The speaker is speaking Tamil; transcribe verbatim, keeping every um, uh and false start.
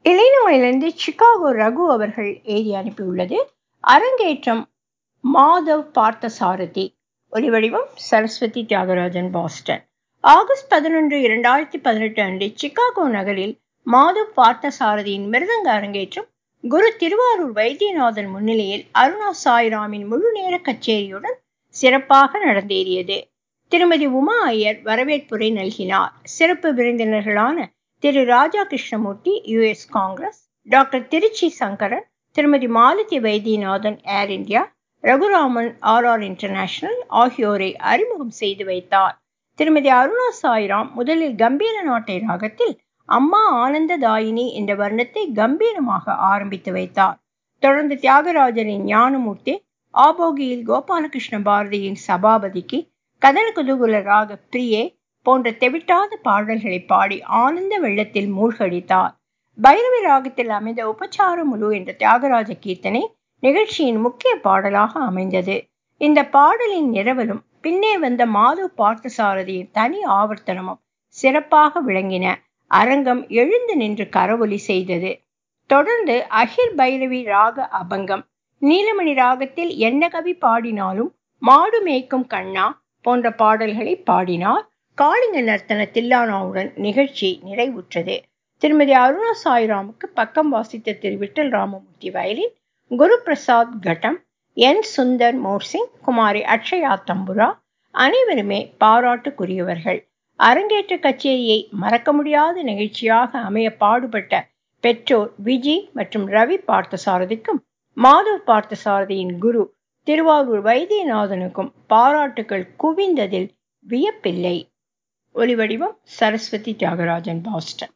இலினாயிலிருந்து சிகாகோ ரகு அவர்கள் எழுதி அனுப்பியுள்ளது. அரங்கேற்றம் மாதவ் பார்த்தசாரதி. ஒலிவடிவம் சரஸ்வதி தியாகராஜன், பாஸ்டன். ஆகஸ்ட் பதினொன்று இரண்டாயிரத்தி பதினெட்டு அன்று சிகாகோ நகரில் மாதவ் பார்த்தசாரதியின் மிருதங்க அரங்கேற்றம் குரு திருவாரூர் வைத்தியநாதன் முன்னிலையில் அருணா சாய்ராமின் முழு நேர கச்சேரியுடன் சிறப்பாக நடந்தேறியது. திருமதி உமா ஐயர் வரவேற்புரை நல்கினார். சிறப்பு விருந்தினர்களான Thiru Raja Krishnamurthy, US Congress, doctor Tiruchi Sankaran, Thirumathi Malathi Vaidyanathan, Air India, Raghuraman, R R international ஆகியோரை அறிமுகம் செய்து வைத்தார். திருமதி அருணா சாய்ராம் முதலில் கம்பீர நாட்டை ராகத்தில் அம்மா ஆனந்ததாயினி என்ற வர்ணத்தை கம்பீரமாக ஆரம்பித்து வைத்தார். தொடர்ந்து தியாகராஜரின் ஞானமூர்த்தி, ஆபோகியில் கோபாலகிருஷ்ண பாரதியின் சபாபதிக்கு, கதன குதூகல ராக பிரியே போன்ற தெவிட்டாத பாடல்களை பாடி ஆனந்த வெள்ளத்தில் மூழ்கடித்தார். பைரவி ராகத்தில் அமைந்த உபச்சார முழு என்ற தியாகராஜ கீர்த்தனை நிகழ்ச்சியின் முக்கிய பாடலாக அமைந்தது. இந்த பாடலின் நிரவலும் பின்னே வந்த மாதவ் பார்த்தசாரதியின் தனி ஆவர்த்தனமும் சிறப்பாக விளங்கின. அரங்கம் எழுந்து நின்று கரவொலி செய்தது. தொடர்ந்து அகிர் பைரவி ராக அபங்கம், நீலமணி ராகத்தில் என்ன கவி பாடினாலும், மாடு மேய்க்கும் கண்ணா போன்ற பாடல்களை பாடினார். காளிங்க நர்த்தன தில்லானாவுடன் நிகழ்ச்சி நிறைவுற்றது. திருமதி அருணா சாய்ராமுக்கு பக்கம் வாசித்த திரு விட்டல் ராமமூர்த்தி வயலின், குரு பிரசாத் கட்டம், என் சுந்தர் மோர்சிங், குமாரி அக்ஷயா தம்புரா அனைவருமே பாராட்டுக்குரியவர்கள். அரங்கேற்ற கச்சேரியை மறக்க முடியாத நிகழ்ச்சியாக அமைய பாடுபட்ட பெற்றோர் விஜி மற்றும் ரவி பார்த்தசாரதிக்கும், மாதவ் பார்த்தசாரதியின் குரு திருவாரூர் வைத்தியநாதனுக்கும் பாராட்டுகள் குவிந்ததில் வியப்பில்லை. ஒலிவடிவம் சரஸ்வதி தியாகராஜன், பாஸ்டன்.